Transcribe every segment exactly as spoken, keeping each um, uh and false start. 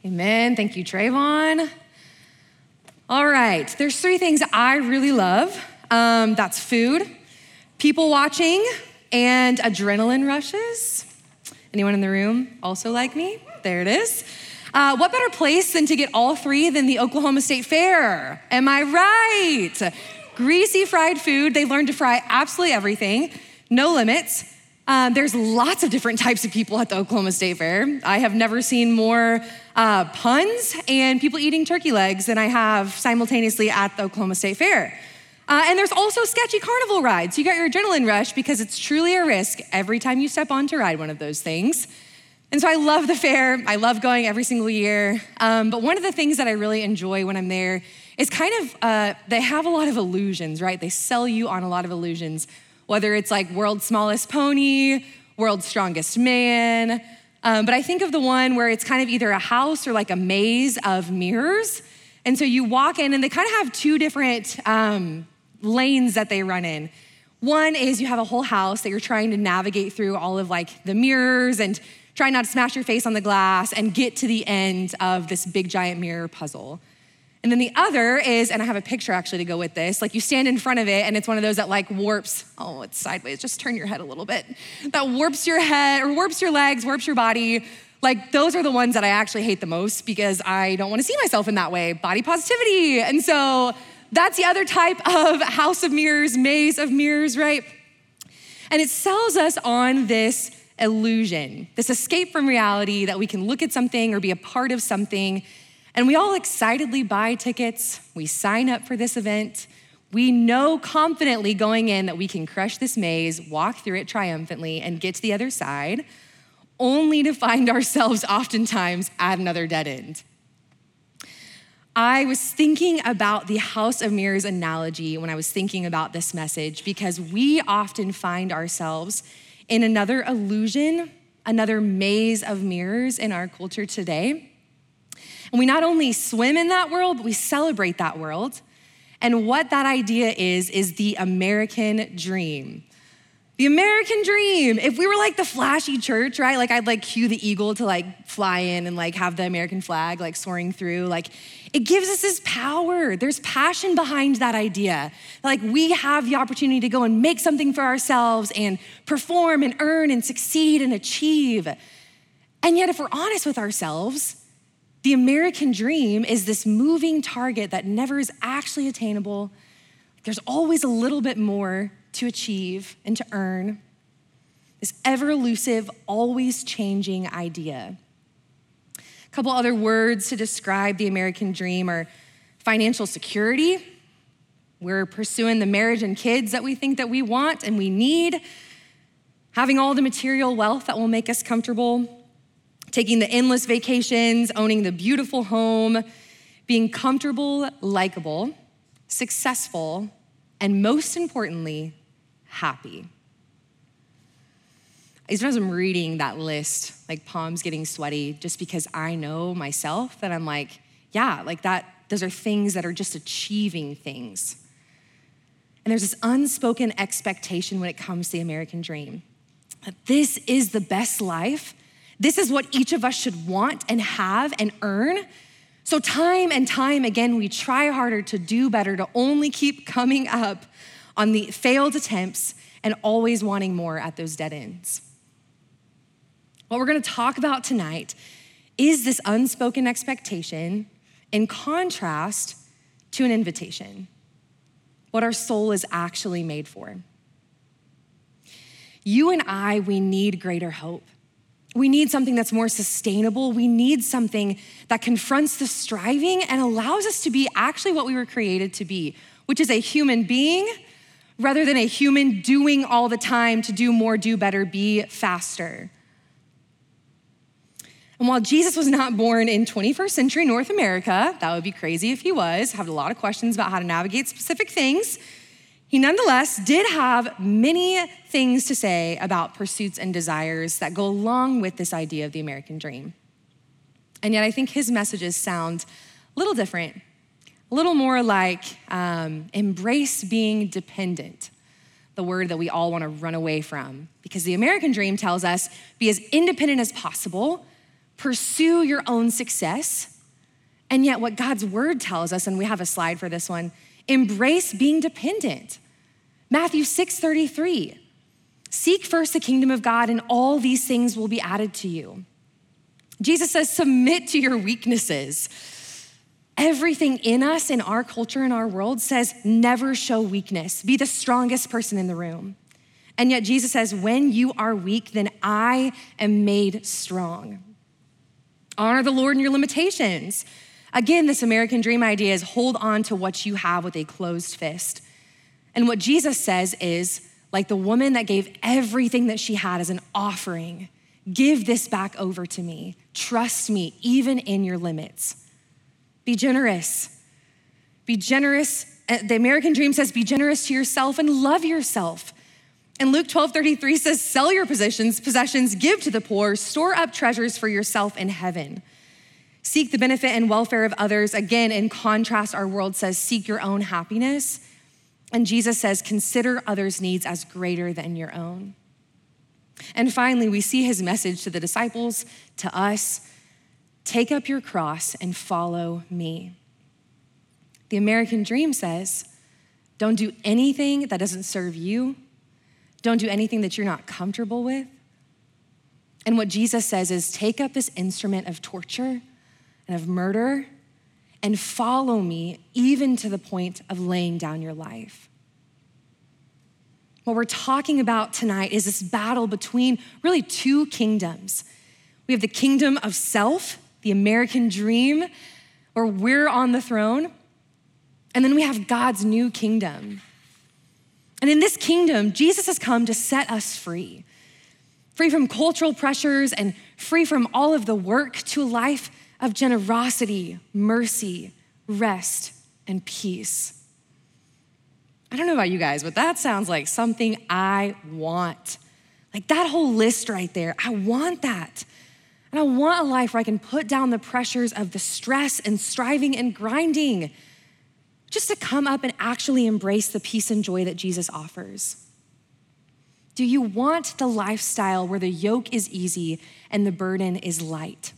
Amen. Thank you, Trayvon. All right, there's three things I really love. Um, that's food, people watching, and adrenaline rushes. Anyone in the room also like me? There it is. Uh, what better place than to get all three than the Oklahoma State Fair? Am I right? Greasy fried food. They learned to fry absolutely everything, no limits. Um, there's lots of different types of people at the Oklahoma State Fair. I have never seen more uh, puns and people eating turkey legs than I have simultaneously at the Oklahoma State Fair. Uh, and there's also sketchy carnival rides. You got your adrenaline rush because it's truly a risk every time you step on to ride one of those things. And so I love the fair. I love going every single year. Um, but one of the things that I really enjoy when I'm there is kind of, uh, they have a lot of illusions, right? They sell you on a lot of illusions, whether it's like world's smallest pony, world's strongest man. Um, but I think of the one where it's kind of either a house or like a maze of mirrors. And so you walk in and they kind of have two different um, lanes that they run in. One is you have a whole house that you're trying to navigate through all of like the mirrors and try not to smash your face on the glass and get to the end of this big giant mirror puzzle. And then the other is, and I have a picture actually to go with this, like you stand in front of it and it's one of those that like warps, oh, it's sideways, just turn your head a little bit. That warps your head or warps your legs, warps your body. Like those are the ones that I actually hate the most because I don't wanna see myself in that way, body positivity. And so that's the other type of house of mirrors, maze of mirrors, right? And it sells us on this illusion, this escape from reality that we can look at something or be a part of something. And we all excitedly buy tickets. We sign up for this event. We know confidently going in that we can crush this maze, walk through it triumphantly, and get to the other side, only to find ourselves oftentimes at another dead end. I was thinking about the House of Mirrors analogy when I was thinking about this message because we often find ourselves in another illusion, another maze of mirrors in our culture today. And we not only swim in that world, but we celebrate that world. And what that idea is, is the American dream. The American dream. If we were like the flashy church, right? Like I'd like cue the eagle to like fly in and like have the American flag like soaring through. Like it gives us this power. There's passion behind that idea. Like we have the opportunity to go and make something for ourselves and perform and earn and succeed and achieve. And yet if we're honest with ourselves, the American dream is this moving target that never is actually attainable. There's always a little bit more to achieve and to earn. This ever elusive, always changing idea. A couple other words to describe the American dream are financial security. We're pursuing the marriage and kids that we think that we want and we need. Having all the material wealth that will make us comfortable. Taking the endless vacations, owning the beautiful home, being comfortable, likable, successful, and most importantly, happy. As I'm reading that list, like palms getting sweaty, just because I know myself that I'm like, yeah, like that, those are things that are just achieving things. And there's this unspoken expectation when it comes to the American dream, that this is the best life. This is what each of us should want and have and earn. So time and time again, we try harder to do better, to only keep coming up on the failed attempts and always wanting more at those dead ends. What we're gonna talk about tonight is this unspoken expectation in contrast to an invitation, what our soul is actually made for. You and I, we need greater hope. We need something that's more sustainable. We need something that confronts the striving and allows us to be actually what we were created to be, which is a human being rather than a human doing all the time to do more, do better, be faster. And while Jesus was not born in twenty-first century North America, that would be crazy if he was, had a lot of questions about how to navigate specific things, he nonetheless did have many things to say about pursuits and desires that go along with this idea of the American dream. And yet I think his messages sound a little different, a little more like um, embrace being dependent, the word that we all want to run away from. Because the American dream tells us be as independent as possible, pursue your own success. And yet what God's word tells us, and we have a slide for this one, embrace being dependent. Matthew six thirty-three, seek first the kingdom of God and all these things will be added to you. Jesus says, submit to your weaknesses. Everything in us, in our culture, in our world says, never show weakness. Be the strongest person in the room. And yet Jesus says, when you are weak, then I am made strong. Honor the Lord in your limitations. Again, this American dream idea is hold on to what you have with a closed fist. And what Jesus says is, like the woman that gave everything that she had as an offering, give this back over to me. Trust me, even in your limits. Be generous. Be generous. The American dream says, be generous to yourself and love yourself. And Luke twelve thirty-three says, sell your possessions, possessions, give to the poor, store up treasures for yourself in heaven. Seek the benefit and welfare of others. Again, in contrast, our world says, seek your own happiness. And Jesus says, consider others' needs as greater than your own. And finally, we see his message to the disciples, to us, take up your cross and follow me. The American dream says, don't do anything that doesn't serve you. Don't do anything that you're not comfortable with. And what Jesus says is take up this instrument of torture and of murder and follow me even to the point of laying down your life. What we're talking about tonight is this battle between really two kingdoms. We have the kingdom of self, the American dream, where we're on the throne, and then we have God's new kingdom. And in this kingdom, Jesus has come to set us free, free from cultural pressures and free from all of the work to a life of generosity, mercy, rest, and peace. I don't know about you guys, but that sounds like something I want. Like that whole list right there, I want that. And I want a life where I can put down the pressures of the stress and striving and grinding, just to come up and actually embrace the peace and joy that Jesus offers. Do you want the lifestyle where the yoke is easy and the burden is light?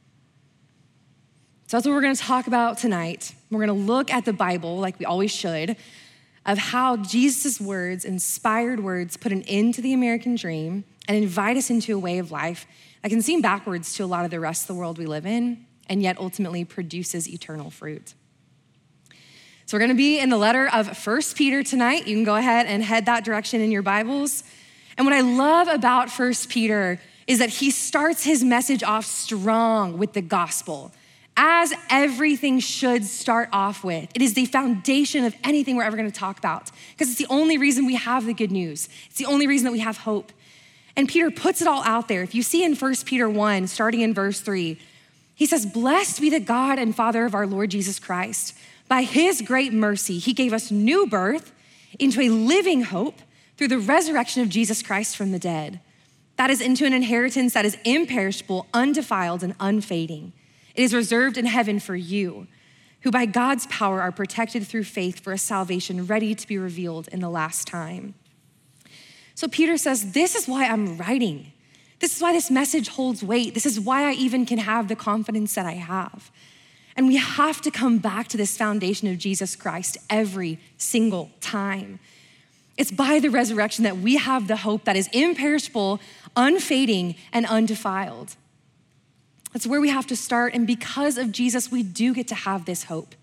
So that's what we're gonna talk about tonight. We're gonna look at the Bible, like we always should, of how Jesus' words, inspired words, put an end to the American dream and invite us into a way of life that can seem backwards to a lot of the rest of the world we live in, and yet ultimately produces eternal fruit. So we're gonna be in the letter of First Peter tonight. You can go ahead and head that direction in your Bibles. And what I love about First Peter is that he starts his message off strong with the gospel, as everything should start off with. It is the foundation of anything we're ever gonna talk about, because it's the only reason we have the good news. It's the only reason that we have hope. And Peter puts it all out there. If you see in First Peter one, starting in verse three, he says, blessed be the God and Father of our Lord Jesus Christ. By his great mercy, he gave us new birth into a living hope through the resurrection of Jesus Christ from the dead. That is into an inheritance that is imperishable, undefiled, and unfading. It is reserved in heaven for you, who by God's power are protected through faith for a salvation ready to be revealed in the last time. So Peter says, this is why I'm writing. This is why this message holds weight. This is why I even can have the confidence that I have. And we have to come back to this foundation of Jesus Christ every single time. It's by the resurrection that we have the hope that is imperishable, unfading, and undefiled. That's where we have to start. And because of Jesus, we do get to have this hope.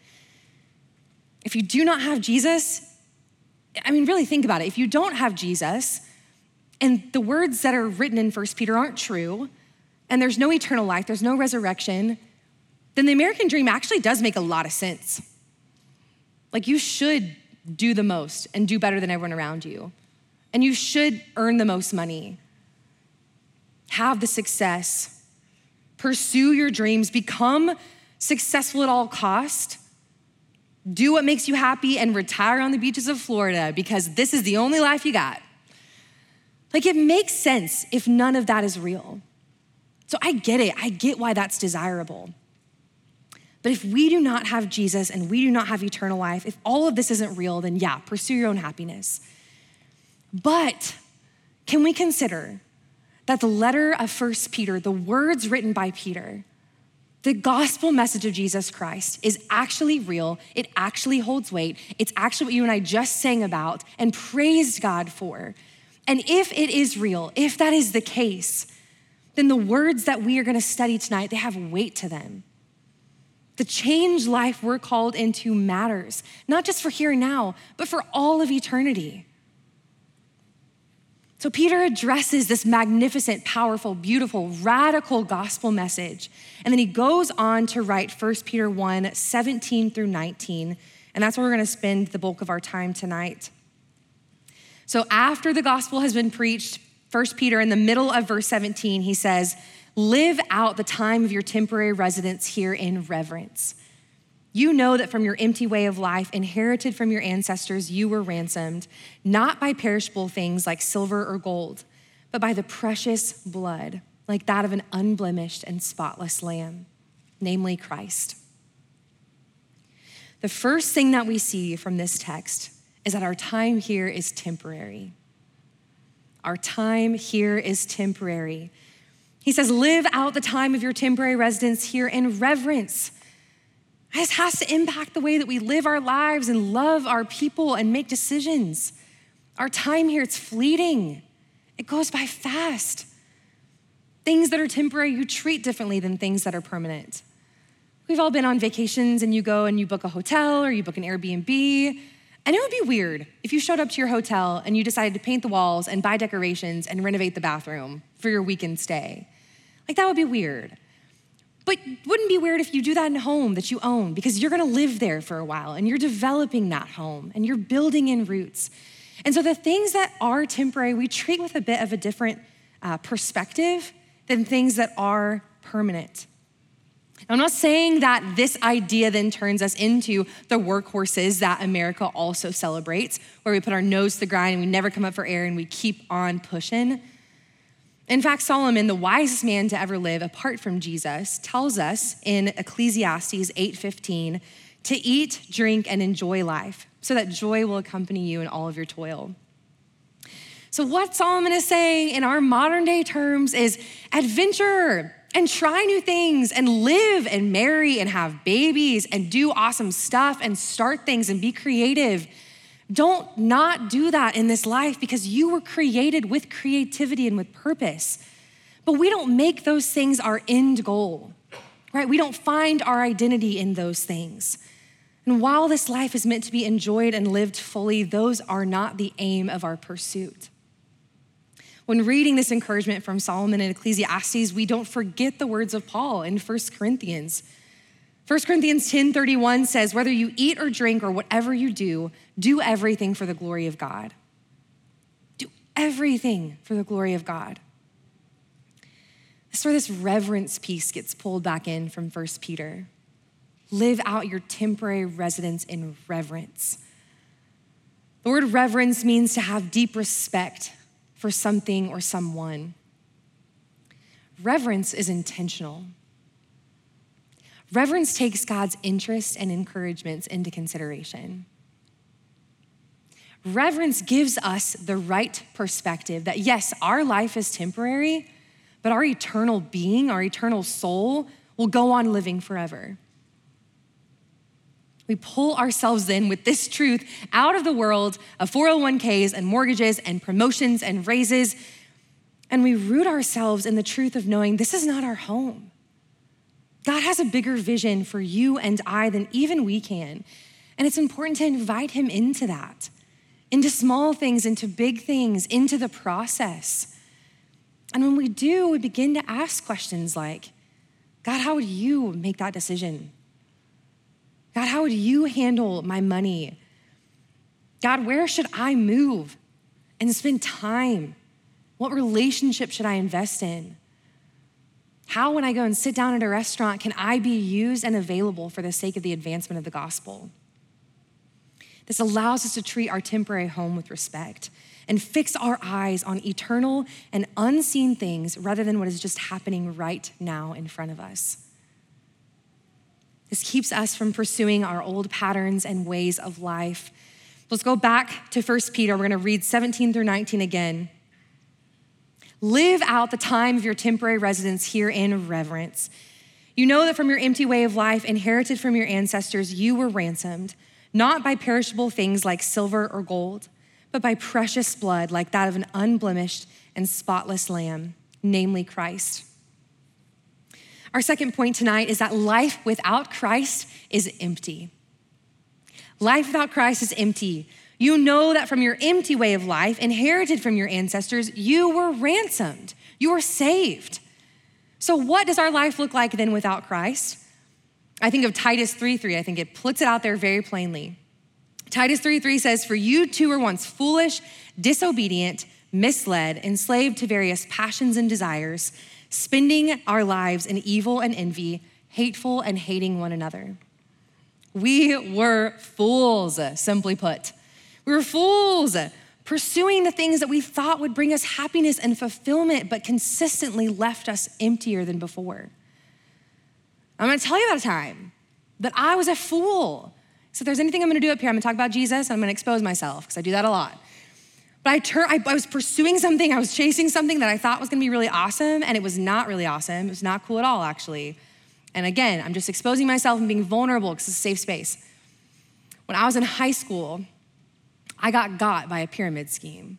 If you do not have Jesus, I mean, really think about it. If you don't have Jesus, and the words that are written in First Peter aren't true, and there's no eternal life, there's no resurrection, then the American dream actually does make a lot of sense. Like you should do the most and do better than everyone around you. And you should earn the most money, have the success, pursue your dreams, become successful at all cost, do what makes you happy, and retire on the beaches of Florida because this is the only life you got. Like it makes sense if none of that is real. So I get it, I get why that's desirable. But if we do not have Jesus and we do not have eternal life, if all of this isn't real, then yeah, pursue your own happiness. But can we consider that the letter of First Peter, the words written by Peter, the gospel message of Jesus Christ is actually real. It actually holds weight. It's actually what you and I just sang about and praised God for. And if it is real, if that is the case, then the words that we are going to study tonight, they have weight to them. The changed life we're called into matters, not just for here and now, but for all of eternity. So Peter addresses this magnificent, powerful, beautiful, radical gospel message. And then he goes on to write First Peter one, seventeen through nineteen. And that's where we're gonna spend the bulk of our time tonight. So after the gospel has been preached, First Peter, in the middle of verse seventeen, he says, live out the time of your temporary residence here in reverence. You know that from your empty way of life, inherited from your ancestors, you were ransomed, not by perishable things like silver or gold, but by the precious blood, like that of an unblemished and spotless lamb, namely Christ. The first thing that we see from this text is that our time here is temporary. Our time here is temporary. He says, live out the time of your temporary residence here in reverence. This has to impact the way that we live our lives and love our people and make decisions. Our time here, it's fleeting. It goes by fast. Things that are temporary, you treat differently than things that are permanent. We've all been on vacations and you go and you book a hotel or you book an Airbnb. And it would be weird if you showed up to your hotel and you decided to paint the walls and buy decorations and renovate the bathroom for your weekend stay. Like, that would be weird. But wouldn't it be weird if you do that in a home that you own, because you're gonna live there for a while and you're developing that home and you're building in roots. And so the things that are temporary, we treat with a bit of a different uh, perspective than things that are permanent. Now, I'm not saying that this idea then turns us into the workhorses that America also celebrates, where we put our nose to the grind and we never come up for air and we keep on pushing. In fact, Solomon, the wisest man to ever live apart from Jesus, tells us in Ecclesiastes eight fifteen to eat, drink, and enjoy life so that joy will accompany you in all of your toil. So what Solomon is saying in our modern day terms is adventure and try new things and live and marry and have babies and do awesome stuff and start things and be creative. Don't not do that in this life, because you were created with creativity and with purpose. But we don't make those things our end goal, right? We don't find our identity in those things. And while this life is meant to be enjoyed and lived fully, those are not the aim of our pursuit. When reading this encouragement from Solomon in Ecclesiastes, we don't forget the words of Paul in First Corinthians. First Corinthians ten thirty-one says, whether you eat or drink or whatever you do, do everything for the glory of God. Do everything for the glory of God. That's where this reverence piece gets pulled back in from First Peter. Live out your temporary residence in reverence. The word reverence means to have deep respect for something or someone. Reverence is intentional. Reverence takes God's interests and encouragements into consideration. Reverence gives us the right perspective that, yes, our life is temporary, but our eternal being, our eternal soul will go on living forever. We pull ourselves in with this truth out of the world of four oh one k's and mortgages and promotions and raises, and we root ourselves in the truth of knowing this is not our home. God has a bigger vision for you and I than even we can, and it's important to invite him into that, into small things, into big things, into the process. And when we do, we begin to ask questions like, God, how would you make that decision? God, how would you handle my money? God, where should I move and spend time? What relationship should I invest in? How, when I go and sit down at a restaurant, can I be used and available for the sake of the advancement of the gospel? This allows us to treat our temporary home with respect and fix our eyes on eternal and unseen things rather than what is just happening right now in front of us. This keeps us from pursuing our old patterns and ways of life. Let's go back to First Peter. We're gonna read seventeen through nineteen again. Live out the time of your temporary residence here in reverence. You know that from your empty way of life, inherited from your ancestors, you were ransomed, not by perishable things like silver or gold, but by precious blood like that of an unblemished and spotless lamb, namely Christ. Our second point tonight is that life without Christ is empty. Life without Christ is empty. You know that from your empty way of life, inherited from your ancestors, you were ransomed. You were saved. So what does our life look like then without Christ? I think of Titus three three. I think it puts it out there very plainly. Titus three three says, "For you too were once foolish, disobedient, misled, enslaved to various passions and desires, spending our lives in evil and envy, hateful and hating one another." We were fools, simply put. We were fools, pursuing the things that we thought would bring us happiness and fulfillment, but consistently left us emptier than before. I'm gonna tell you about a time that I was a fool. So if there's anything I'm gonna do up here, I'm gonna talk about Jesus and I'm gonna expose myself, because I do that a lot. But I, tur- I, I was pursuing something, I was chasing something that I thought was gonna be really awesome, and it was not really awesome. It was not cool at all, actually. And again, I'm just exposing myself and being vulnerable because it's a safe space. When I was in high school, I got got by a pyramid scheme.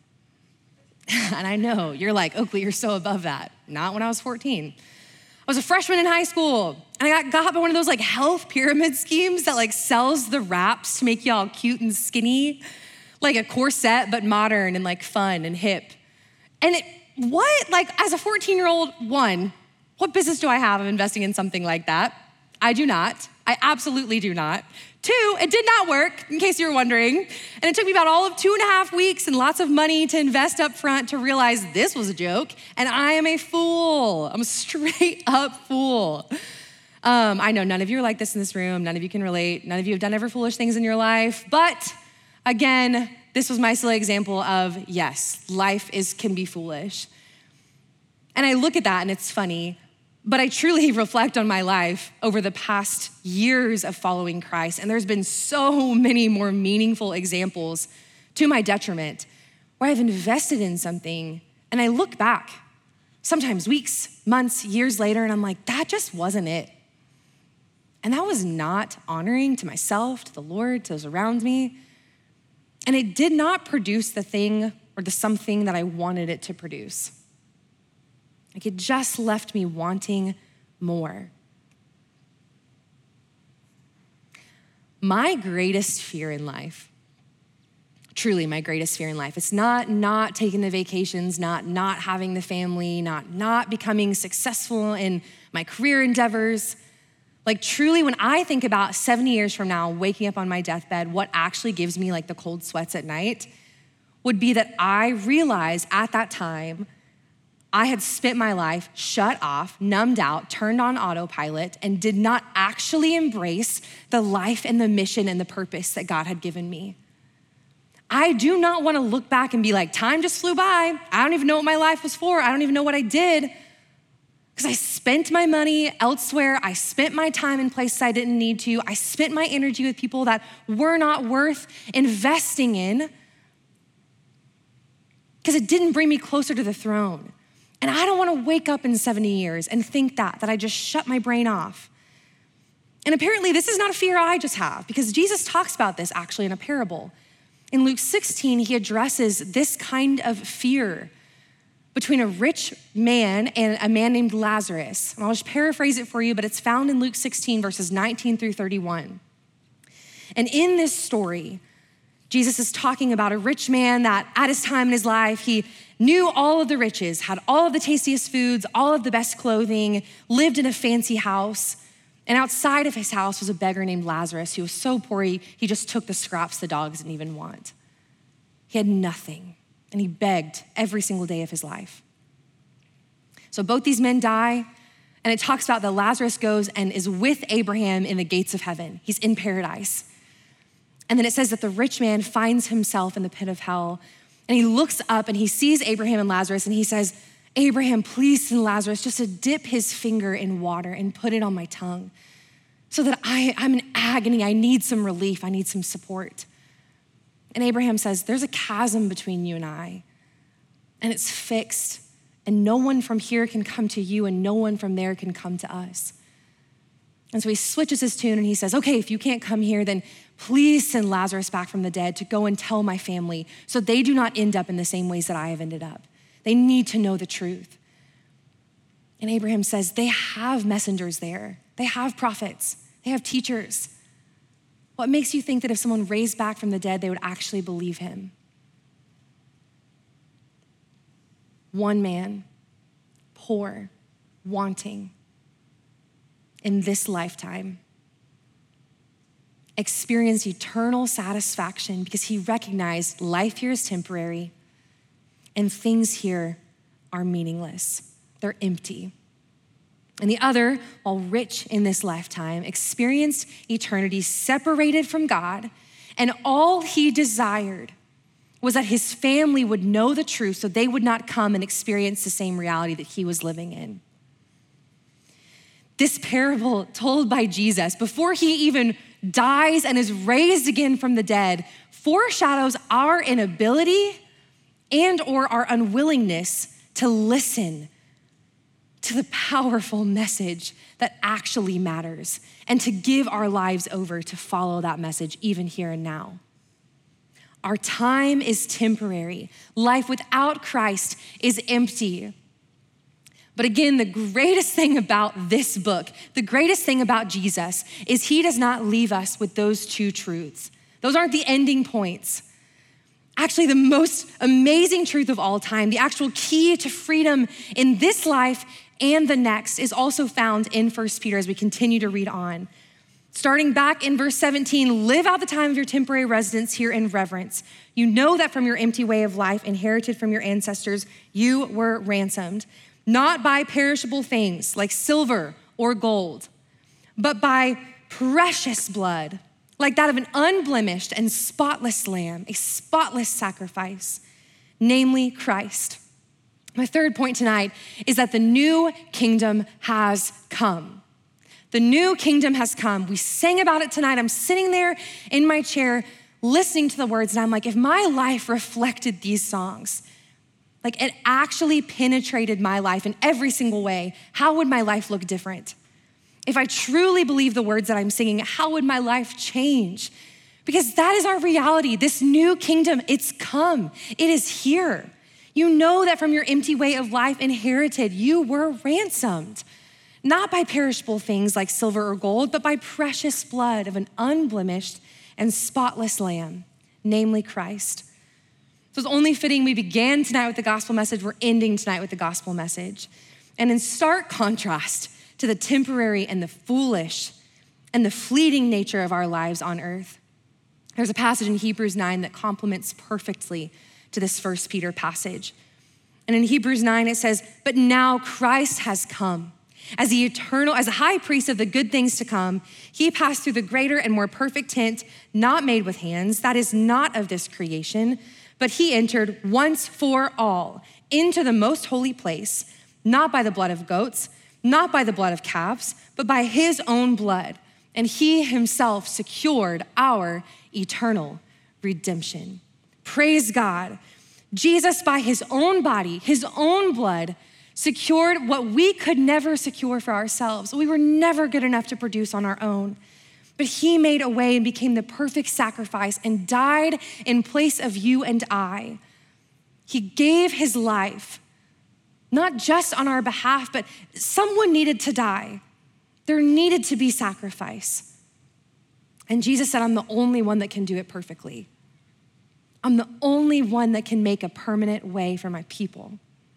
And I know, you're like, Oakley, you're so above that. Not when I was fourteen. I was a freshman in high school, and I got got by one of those like health pyramid schemes that like sells the wraps to make y'all cute and skinny, like a corset, but modern and like fun and hip. And it, what, like as a fourteen-year-old, one, what business do I have of investing in something like that? I do not. I absolutely do not. Two, it did not work, in case you were wondering. And it took me about all of two and a half weeks and lots of money to invest up front to realize this was a joke, and I am a fool. I'm a straight up fool. Um, I know none of you are like this in this room. None of you can relate. None of you have done ever foolish things in your life. But again, this was my silly example of, yes, life is can be foolish. And I look at that and it's funny, but I truly reflect on my life over the past years of following Christ, and there's been so many more meaningful examples to my detriment where I've invested in something and I look back, sometimes weeks, months, years later, and I'm like, that just wasn't it. And that was not honoring to myself, to the Lord, to those around me. And it did not produce the thing or the something that I wanted it to produce. Like it just left me wanting more. My greatest fear in life, truly my greatest fear in life, it's not not taking the vacations, not not having the family, not not becoming successful in my career endeavors. Like truly when I think about seventy years from now, waking up on my deathbed, what actually gives me like the cold sweats at night would be that I realized at that time I had spent my life shut off, numbed out, turned on autopilot, and did not actually embrace the life and the mission and the purpose that God had given me. I do not want to look back and be like, time just flew by. I don't even know what my life was for. I don't even know what I did. Because I spent my money elsewhere. I spent my time in places I didn't need to. I spent my energy with people that were not worth investing in because it didn't bring me closer to the throne. And I don't want to wake up in seventy years and think that, that I just shut my brain off. And apparently this is not a fear I just have, because Jesus talks about this actually in a parable. In Luke sixteen, he addresses this kind of fear between a rich man and a man named Lazarus. And I'll just paraphrase it for you, but it's found in Luke sixteen, verses nineteen through thirty-one. And in this story, Jesus is talking about a rich man that at his time in his life, he knew all of the riches, had all of the tastiest foods, all of the best clothing, lived in a fancy house. And outside of his house was a beggar named Lazarus who was so poor, he, he just took the scraps the dogs didn't even want. He had nothing, and he begged every single day of his life. So both these men die, and it talks about that Lazarus goes and is with Abraham in the gates of heaven. He's in paradise. And then it says that the rich man finds himself in the pit of hell, and he looks up and he sees Abraham and Lazarus, and he says, Abraham, please send Lazarus just to dip his finger in water and put it on my tongue so that I, I'm in agony. I need some relief. I need some support. And Abraham says, there's a chasm between you and I, and it's fixed. and no one from here can come to you, and no one from there can come to us. And so he switches his tune and he says, okay, if you can't come here, then please send Lazarus back from the dead to go and tell my family so they do not end up in the same ways that I have ended up. They need to know the truth. And Abraham says, they have messengers there. They have prophets. They have teachers. What makes you think that if someone raised back from the dead, they would actually believe him? One man, poor, wanting, in this lifetime, experienced eternal satisfaction because he recognized life here is temporary and things here are meaningless. They're empty. And the other, while rich in this lifetime, experienced eternity separated from God, and all he desired was that his family would know the truth so they would not come and experience the same reality that he was living in. This parable told by Jesus before he even dies and is raised again from the dead foreshadows our inability and or our unwillingness to listen to the powerful message that actually matters and to give our lives over to follow that message even here and now. Our time is temporary. Life without Christ is empty. But again, the greatest thing about this book, the greatest thing about Jesus is he does not leave us with those two truths. Those aren't the ending points. Actually, the most amazing truth of all time, the actual key to freedom in this life and the next, is also found in First Peter as we continue to read on. Starting back in verse seventeen, live out the time of your temporary residence here in reverence. You know that from your empty way of life inherited from your ancestors, you were ransomed, not by perishable things like silver or gold, but by precious blood, like that of an unblemished and spotless lamb, a spotless sacrifice, namely Christ. My third point tonight is that the new kingdom has come. The new kingdom has come. We sang about it tonight. I'm sitting there in my chair listening to the words, and I'm like, if my life reflected these songs, like it actually penetrated my life in every single way, how would my life look different? If I truly believe the words that I'm singing, how would my life change? Because that is our reality. This new kingdom, it's come. It is here. You know that from your empty way of life inherited, you were ransomed, not by perishable things like silver or gold, but by precious blood of an unblemished and spotless lamb, namely Christ. So it's only fitting we began tonight with the gospel message, we're ending tonight with the gospel message. And in stark contrast to the temporary and the foolish and the fleeting nature of our lives on earth, there's a passage in Hebrews nine that complements perfectly to this First Peter passage. And in Hebrews nine, it says, but now Christ has come. As the eternal, as a high priest of the good things to come, he passed through the greater and more perfect tent, not made with hands, that is not of this creation, but he entered once for all into the most holy place, not by the blood of goats, not by the blood of calves, but by his own blood. And he himself secured our eternal redemption. Praise God. Jesus, by his own body, his own blood, secured what we could never secure for ourselves. We were never good enough to produce on our own. But he made a way and became the perfect sacrifice and died in place of you and I. He gave his life, not just on our behalf, but someone needed to die. There needed to be sacrifice. And Jesus said, I'm the only one that can do it perfectly. I'm the only one that can make a permanent way for my people.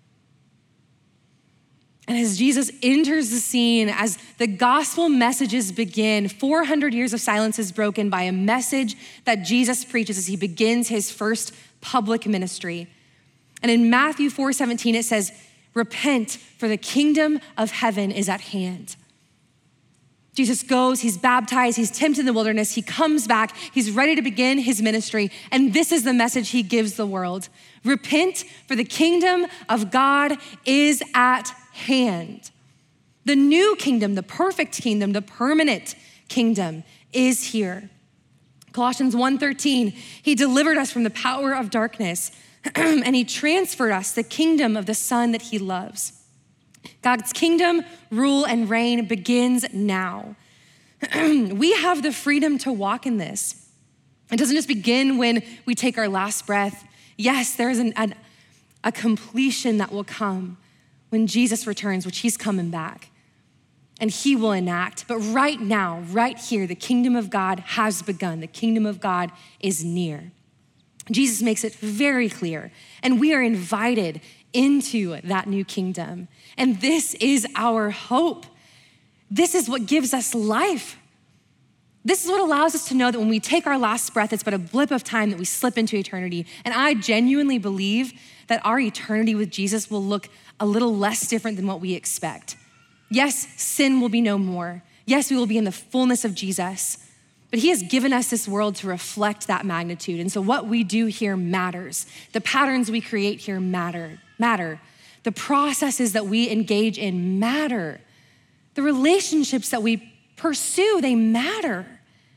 And as Jesus enters the scene, as the gospel messages begin, four hundred years of silence is broken by a message that Jesus preaches as he begins his first public ministry. And in Matthew four seventeen, it says, repent, for the kingdom of heaven is at hand. Jesus goes, he's baptized, he's tempted in the wilderness, he comes back, he's ready to begin his ministry, and this is the message he gives the world. Repent, for the kingdom of God is at hand. The new kingdom, the perfect kingdom, the permanent kingdom is here. Colossians one thirteen, he delivered us from the power of darkness and he transferred us the kingdom of the Son that he loves. God's kingdom, rule, and reign begins now. We have the freedom to walk in this. It doesn't just begin when we take our last breath. Yes, there is an, an, a completion that will come when Jesus returns, which he's coming back, and he will enact. But right now, right here, the kingdom of God has begun. The kingdom of God is near. Jesus makes it very clear, and we are invited into that new kingdom. And this is our hope. This is what gives us life. This is what allows us to know that when we take our last breath, it's but a blip of time that we slip into eternity. And I genuinely believe that our eternity with Jesus will look a little less different than what we expect. Yes, sin will be no more. Yes, we will be in the fullness of Jesus. But he has given us this world to reflect that magnitude. And so what we do here matters. The patterns we create here matter, matter. The processes that we engage in matter. The relationships that we pursue, they matter.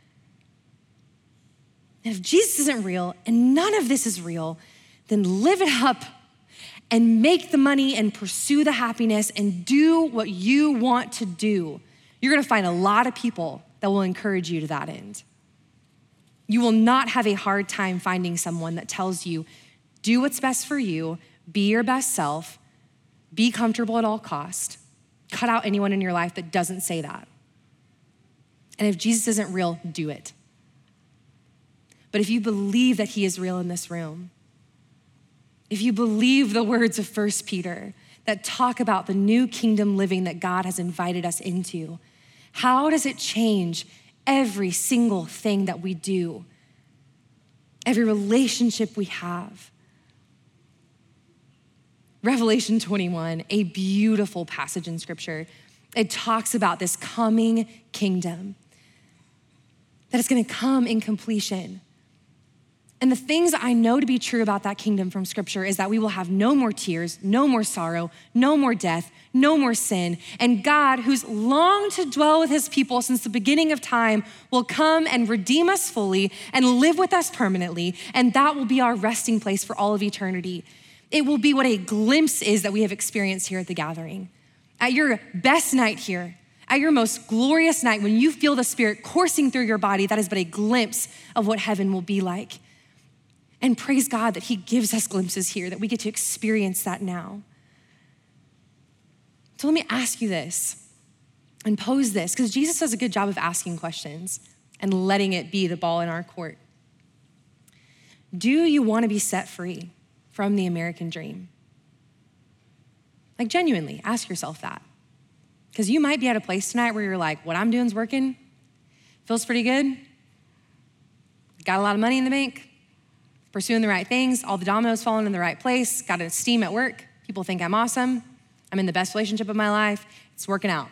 And if Jesus isn't real and none of this is real, then live it up and make the money and pursue the happiness and do what you want to do. You're gonna find a lot of people that will encourage you to that end. You will not have a hard time finding someone that tells you, do what's best for you, be your best self, be comfortable at all cost. Cut out anyone in your life that doesn't say that. And if Jesus isn't real, do it. But if you believe that he is real in this room, if you believe the words of First Peter that talk about the new kingdom living that God has invited us into, how does it change every single thing that we do, every relationship we have? Revelation twenty-one, a beautiful passage in scripture. It talks about this coming kingdom, that it's gonna come in completion. And the things I know to be true about that kingdom from scripture is that we will have no more tears, no more sorrow, no more death, no more sin. And God, who's longed to dwell with his people since the beginning of time, will come and redeem us fully and live with us permanently. And that will be our resting place for all of eternity. It will be what a glimpse is that we have experienced here at the gathering. At your best night here, at your most glorious night, when you feel the Spirit coursing through your body, that is but a glimpse of what heaven will be like. And praise God that he gives us glimpses here, that we get to experience that now. So let me ask you this and pose this, because Jesus does a good job of asking questions and letting it be the ball in our court. Do you want to be set free from the American dream? Like genuinely, ask yourself that. Because you might be at a place tonight where you're like, what I'm doing is working, feels pretty good, got a lot of money in the bank, pursuing the right things, all the dominoes falling in the right place, got esteem at work, people think I'm awesome, I'm in the best relationship of my life, it's working out.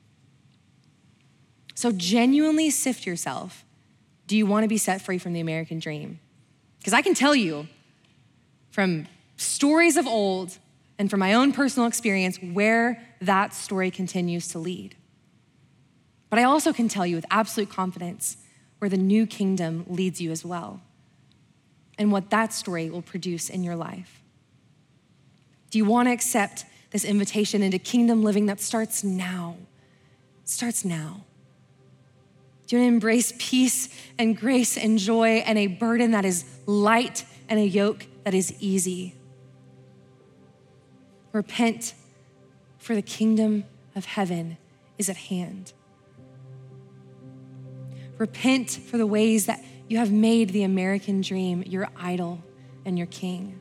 So genuinely sift yourself. Do you want to be set free from the American dream? Because I can tell you from stories of old and from my own personal experience where that story continues to lead. But I also can tell you with absolute confidence where the new kingdom leads you as well, and what that story will produce in your life. Do you want to accept this invitation into kingdom living that starts now? It starts now. Do you want to embrace peace and grace and joy and a burden that is light and a yoke that is easy? Repent, for the kingdom of heaven is at hand. Repent for the ways that you have made the American dream your idol and your king.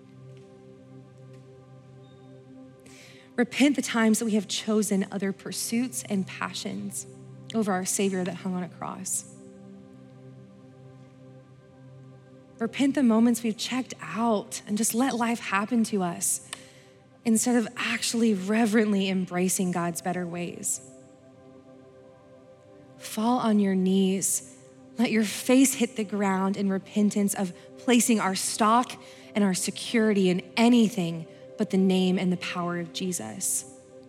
Repent the times that we have chosen other pursuits and passions over our Savior that hung on a cross. Repent the moments we've checked out and just let life happen to us instead of actually reverently embracing God's better ways. Fall on your knees. Let your face hit the ground in repentance of placing our stock and our security in anything but the name and the power of Jesus.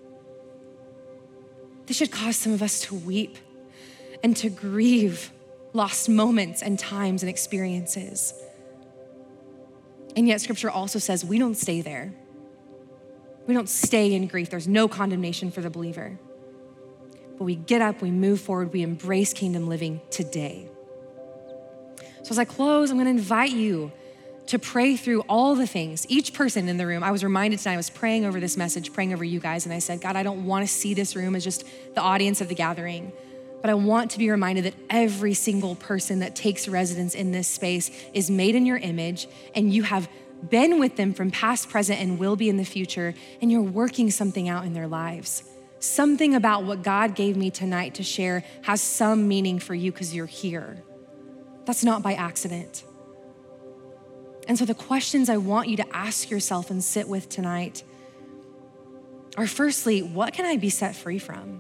This should cause some of us to weep and to grieve lost moments and times and experiences. And yet scripture also says we don't stay there. We don't stay in grief. There's no condemnation for the believer. But we get up, we move forward, we embrace kingdom living today. So as I close, I'm gonna invite you to pray through all the things. Each person in the room, I was reminded tonight, I was praying over this message, praying over you guys, and I said, God, I don't wanna see this room as just the audience of the gathering, but I want to be reminded that every single person that takes residence in this space is made in your image, and you have been with them from past, present, and will be in the future, and you're working something out in their lives. Something about what God gave me tonight to share has some meaning for you because you're here. That's not by accident. And so the questions I want you to ask yourself and sit with tonight are firstly, what can I be set free from?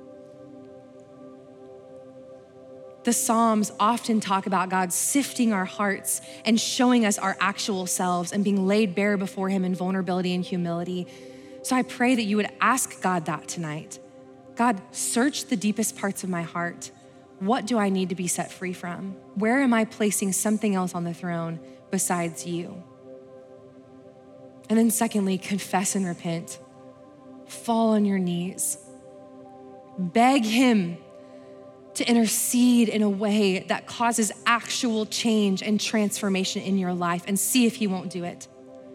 The Psalms often talk about God sifting our hearts and showing us our actual selves and being laid bare before him in vulnerability and humility. So I pray that you would ask God that tonight. God, search the deepest parts of my heart. What do I need to be set free from? Where am I placing something else on the throne besides you? And then secondly, confess and repent. Fall on your knees. Beg him to intercede in a way that causes actual change and transformation in your life, and see if he won't do it.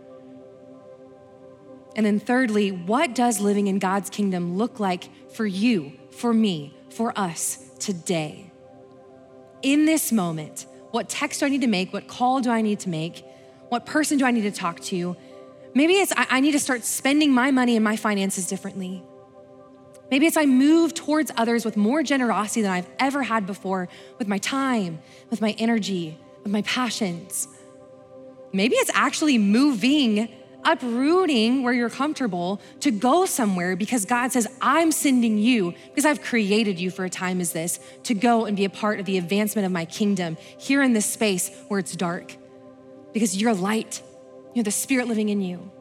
And then thirdly, what does living in God's kingdom look like for you, for me, for us today? In this moment, what text do I need to make? What call do I need to make? What person do I need to talk to? Maybe it's I, I need to start spending my money and my finances differently. Maybe it's I move towards others with more generosity than I've ever had before, with my time, with my energy, with my passions. Maybe it's actually moving, uprooting where you're comfortable to go somewhere because God says, I'm sending you, because I've created you for a time as this, to go and be a part of the advancement of my kingdom here in this space where it's dark, because you're light, you're the Spirit living in you.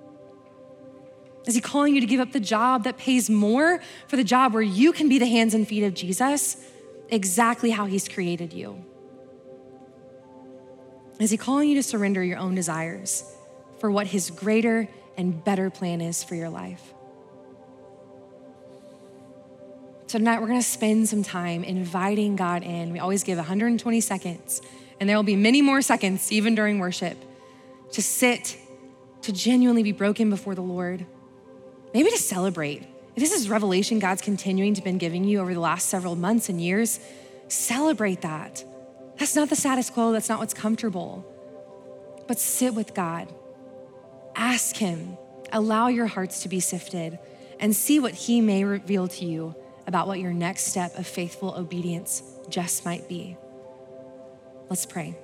Is he calling you to give up the job that pays more for the job where you can be the hands and feet of Jesus, exactly how he's created you? Is he calling you to surrender your own desires for what his greater and better plan is for your life? So tonight we're gonna spend some time inviting God in. We always give one hundred twenty seconds, and there will be many more seconds even during worship, to sit, to genuinely be broken before the Lord. Maybe to celebrate. If this is revelation God's continuing to been giving you over the last several months and years, celebrate that. That's not the status quo, that's not what's comfortable. But sit with God. Ask him, allow your hearts to be sifted, and see what he may reveal to you about what your next step of faithful obedience just might be. Let's pray.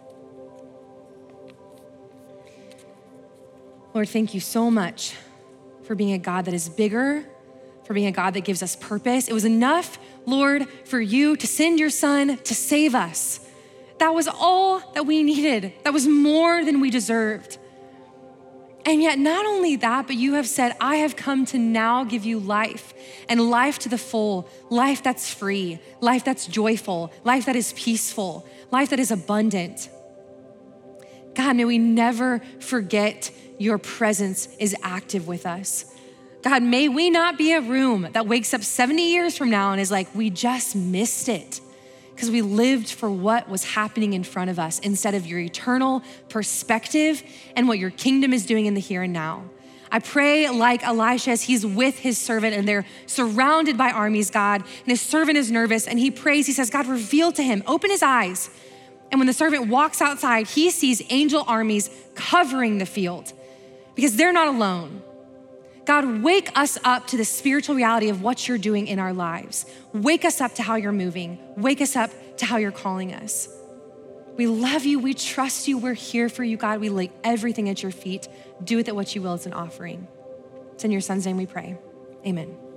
Lord, thank you so much for being a God that is bigger, for being a God that gives us purpose. It was enough, Lord, for you to send your son to save us. That was all that we needed. That was more than we deserved. And yet not only that, but you have said, I have come to now give you life, and life to the full, life that's free, life that's joyful, life that is peaceful, life that is abundant. God, may we never forget your presence is active with us. God, may we not be a room that wakes up seventy years from now and is like, we just missed it because we lived for what was happening in front of us instead of your eternal perspective and what your kingdom is doing in the here and now. I pray like Elisha as he's with his servant and they're surrounded by armies, God, and his servant is nervous and he prays, he says, God, reveal to him, open his eyes. And when the servant walks outside, he sees angel armies covering the field because they're not alone. God, wake us up to the spiritual reality of what you're doing in our lives. Wake us up to how you're moving. Wake us up to how you're calling us. We love you. We trust you. We're here for you, God. We lay everything at your feet. Do with it what you will as an offering. It's in your son's name we pray. Amen.